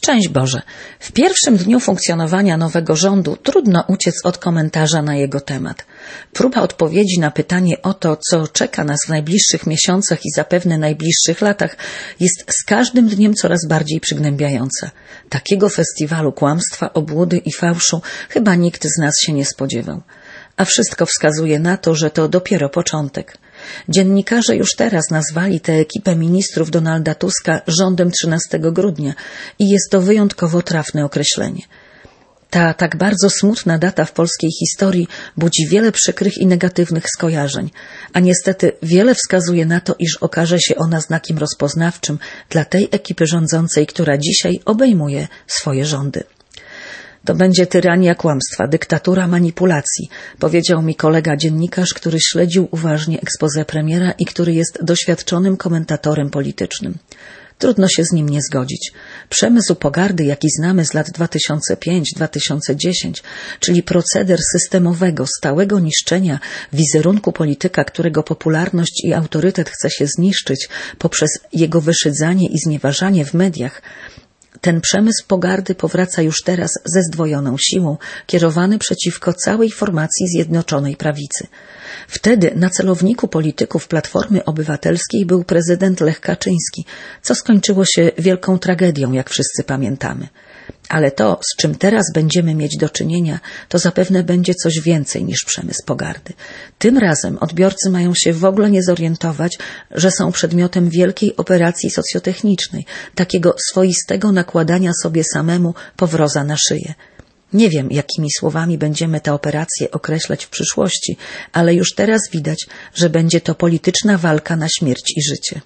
Szczęść Boże! W pierwszym dniu funkcjonowania nowego rządu trudno uciec od komentarza na jego temat. Próba odpowiedzi na pytanie o to, co czeka nas w najbliższych miesiącach i zapewne najbliższych latach, jest z każdym dniem coraz bardziej przygnębiająca. Takiego festiwalu kłamstwa, obłudy i fałszu chyba nikt z nas się nie spodziewał. A wszystko wskazuje na to, że to dopiero początek. Dziennikarze już teraz nazwali tę ekipę ministrów Donalda Tuska rządem 13 grudnia i jest to wyjątkowo trafne określenie. Ta tak bardzo smutna data w polskiej historii budzi wiele przykrych i negatywnych skojarzeń, a niestety wiele wskazuje na to, iż okaże się ona znakiem rozpoznawczym dla tej ekipy rządzącej, która dzisiaj obejmuje swoje rządy. To będzie tyrania kłamstwa, dyktatura manipulacji, powiedział mi kolega dziennikarz, który śledził uważnie exposé premiera i który jest doświadczonym komentatorem politycznym. Trudno się z nim nie zgodzić. Przemysł pogardy, jaki znamy z lat 2005-2010, czyli proceder systemowego, stałego niszczenia wizerunku polityka, którego popularność i autorytet chce się zniszczyć poprzez jego wyszydzanie i znieważanie w mediach, ten przemysł pogardy powraca już teraz ze zdwojoną siłą, kierowany przeciwko całej formacji Zjednoczonej Prawicy. Wtedy na celowniku polityków Platformy Obywatelskiej był prezydent Lech Kaczyński, co skończyło się wielką tragedią, jak wszyscy pamiętamy. Ale to, z czym teraz będziemy mieć do czynienia, to zapewne będzie coś więcej niż przemysł pogardy. Tym razem odbiorcy mają się w ogóle nie zorientować, że są przedmiotem wielkiej operacji socjotechnicznej, takiego swoistego nakładania sobie samemu powroza na szyję. Nie wiem, jakimi słowami będziemy tę operację określać w przyszłości, ale już teraz widać, że będzie to polityczna walka na śmierć i życie.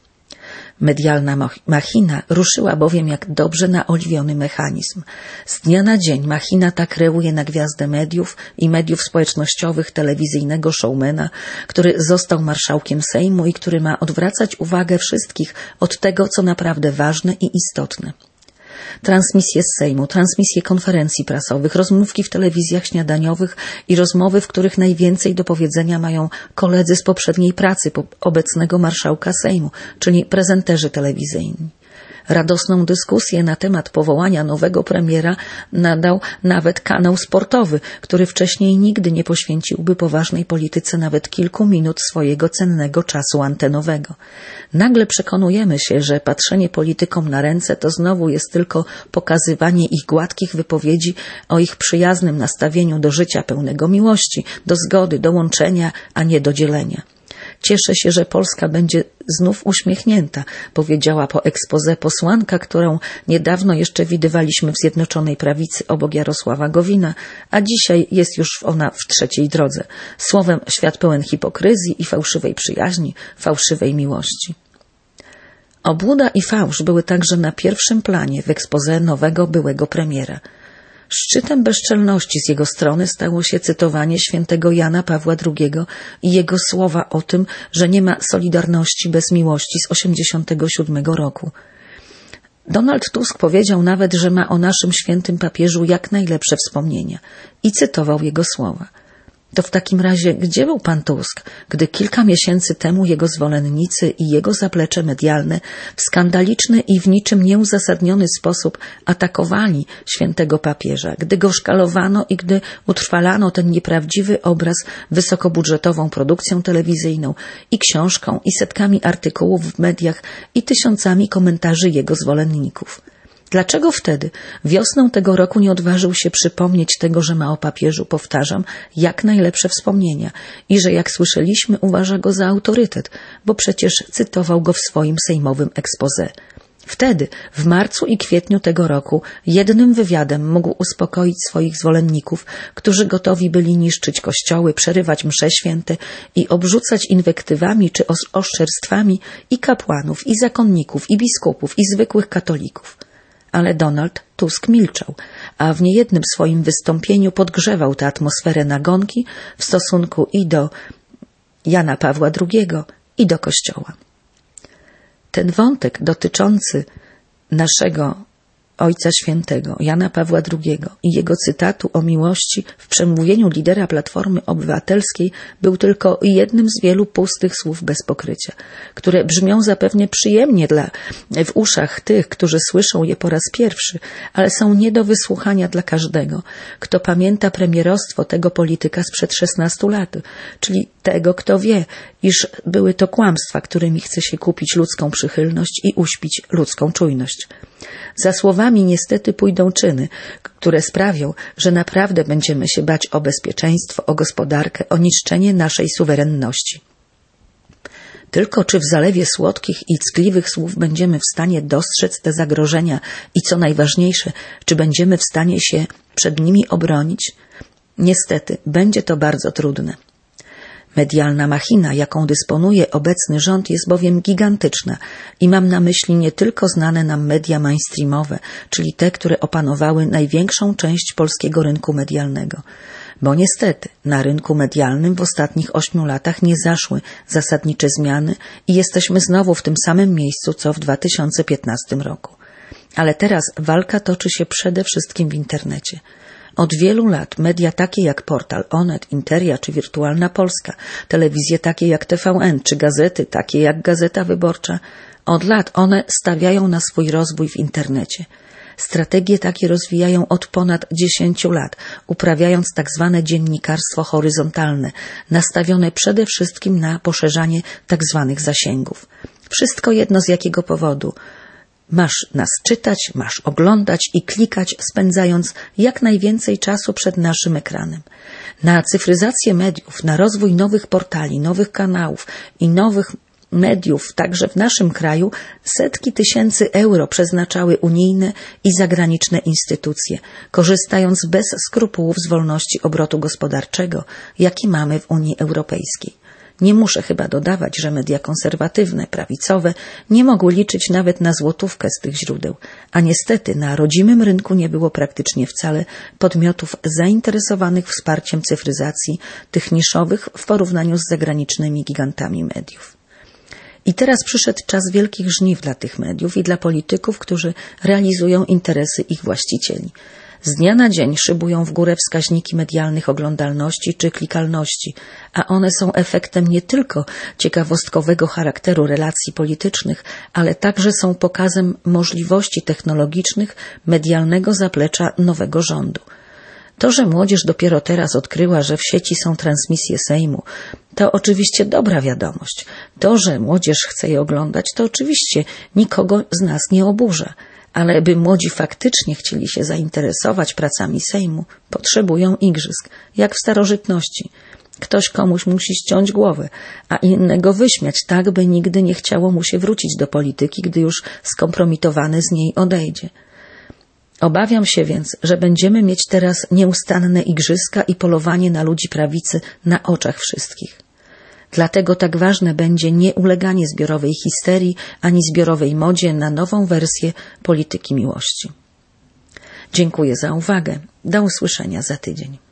Medialna machina ruszyła bowiem jak dobrze naoliwiony mechanizm. Z dnia na dzień machina ta kreuje na gwiazdę mediów i mediów społecznościowych telewizyjnego showmana, który został marszałkiem Sejmu i który ma odwracać uwagę wszystkich od tego, co naprawdę ważne i istotne. Transmisje z Sejmu, transmisje konferencji prasowych, rozmówki w telewizjach śniadaniowych i rozmowy, w których najwięcej do powiedzenia mają koledzy z poprzedniej pracy obecnego marszałka Sejmu, czyli prezenterzy telewizyjni. Radosną dyskusję na temat powołania nowego premiera nadał nawet kanał sportowy, który wcześniej nigdy nie poświęciłby poważnej polityce nawet kilku minut swojego cennego czasu antenowego. Nagle przekonujemy się, że patrzenie politykom na ręce to znowu jest tylko pokazywanie ich gładkich wypowiedzi o ich przyjaznym nastawieniu do życia pełnego miłości, do zgody, do łączenia, a nie do dzielenia. Cieszę się, że Polska będzie znów uśmiechnięta, powiedziała po exposé posłanka, którą niedawno jeszcze widywaliśmy w Zjednoczonej Prawicy obok Jarosława Gowina, a dzisiaj jest już ona w trzeciej drodze. Słowem, świat pełen hipokryzji i fałszywej przyjaźni, fałszywej miłości. Obłuda i fałsz były także na pierwszym planie w exposé nowego byłego premiera. Szczytem bezczelności z jego strony stało się cytowanie świętego Jana Pawła II i jego słowa o tym, że nie ma solidarności bez miłości z 1987 roku. Donald Tusk powiedział nawet, że ma o naszym świętym papieżu jak najlepsze wspomnienia i cytował jego słowa. To w takim razie gdzie był pan Tusk, gdy kilka miesięcy temu jego zwolennicy i jego zaplecze medialne w skandaliczny i w niczym nieuzasadniony sposób atakowali świętego papieża, gdy go szkalowano i gdy utrwalano ten nieprawdziwy obraz wysokobudżetową produkcją telewizyjną i książką i setkami artykułów w mediach i tysiącami komentarzy jego zwolenników? Dlaczego wtedy, wiosną tego roku, nie odważył się przypomnieć tego, że ma o papieżu, powtarzam, jak najlepsze wspomnienia i że, jak słyszeliśmy, uważa go za autorytet, bo przecież cytował go w swoim sejmowym exposé. Wtedy, w marcu i kwietniu tego roku, jednym wywiadem mógł uspokoić swoich zwolenników, którzy gotowi byli niszczyć kościoły, przerywać msze święte i obrzucać inwektywami czy oszczerstwami i kapłanów, i zakonników, i biskupów, i zwykłych katolików. Ale Donald Tusk milczał, a w niejednym swoim wystąpieniu podgrzewał tę atmosferę nagonki w stosunku i do Jana Pawła II, i do Kościoła. Ten wątek dotyczący naszego Ojca Świętego, Jana Pawła II i jego cytatu o miłości w przemówieniu lidera Platformy Obywatelskiej był tylko jednym z wielu pustych słów bez pokrycia, które brzmią zapewne przyjemnie w uszach tych, którzy słyszą je po raz pierwszy, ale są nie do wysłuchania dla każdego, kto pamięta premierostwo tego polityka sprzed 16 lat, czyli tego, kto wie, iż były to kłamstwa, którymi chce się kupić ludzką przychylność i uśpić ludzką czujność. Za słowami niestety pójdą czyny, które sprawią, że naprawdę będziemy się bać o bezpieczeństwo, o gospodarkę, o niszczenie naszej suwerenności. Tylko czy w zalewie słodkich i ckliwych słów będziemy w stanie dostrzec te zagrożenia i co najważniejsze, czy będziemy w stanie się przed nimi obronić? Niestety, będzie to bardzo trudne. Medialna machina, jaką dysponuje obecny rząd, jest bowiem gigantyczna i mam na myśli nie tylko znane nam media mainstreamowe, czyli te, które opanowały największą część polskiego rynku medialnego. Bo niestety na rynku medialnym w ostatnich 8 latach nie zaszły zasadnicze zmiany i jesteśmy znowu w tym samym miejscu, co w 2015 roku. Ale teraz walka toczy się przede wszystkim w internecie. Od wielu lat media takie jak portal Onet, Interia czy Wirtualna Polska, telewizje takie jak TVN czy gazety takie jak Gazeta Wyborcza, od lat one stawiają na swój rozwój w internecie. Strategie takie rozwijają od ponad 10 lat, uprawiając tak zwane dziennikarstwo horyzontalne, nastawione przede wszystkim na poszerzanie tak zwanych zasięgów. Wszystko jedno z jakiego powodu. Masz nas czytać, masz oglądać i klikać, spędzając jak najwięcej czasu przed naszym ekranem. Na cyfryzację mediów, na rozwój nowych portali, nowych kanałów i nowych mediów, także w naszym kraju, setki tysięcy euro przeznaczały unijne i zagraniczne instytucje, korzystając bez skrupułów z wolności obrotu gospodarczego, jaki mamy w Unii Europejskiej. Nie muszę chyba dodawać, że media konserwatywne, prawicowe nie mogły liczyć nawet na złotówkę z tych źródeł, a niestety na rodzimym rynku nie było praktycznie wcale podmiotów zainteresowanych wsparciem cyfryzacji tych niszowych w porównaniu z zagranicznymi gigantami mediów. I teraz przyszedł czas wielkich żniw dla tych mediów i dla polityków, którzy realizują interesy ich właścicieli. Z dnia na dzień szybują w górę wskaźniki medialnych oglądalności czy klikalności, a one są efektem nie tylko ciekawostkowego charakteru relacji politycznych, ale także są pokazem możliwości technologicznych medialnego zaplecza nowego rządu. To, że młodzież dopiero teraz odkryła, że w sieci są transmisje Sejmu, to oczywiście dobra wiadomość. To, że młodzież chce je oglądać, to oczywiście nikogo z nas nie oburza. Ale by młodzi faktycznie chcieli się zainteresować pracami Sejmu, potrzebują igrzysk, jak w starożytności. Ktoś komuś musi ściąć głowę, a innego wyśmiać tak, by nigdy nie chciało mu się wrócić do polityki, gdy już skompromitowany z niej odejdzie. Obawiam się więc, że będziemy mieć teraz nieustanne igrzyska i polowanie na ludzi prawicy na oczach wszystkich. Dlatego tak ważne będzie nie uleganie zbiorowej histerii ani zbiorowej modzie na nową wersję polityki miłości. Dziękuję za uwagę. Do usłyszenia za tydzień.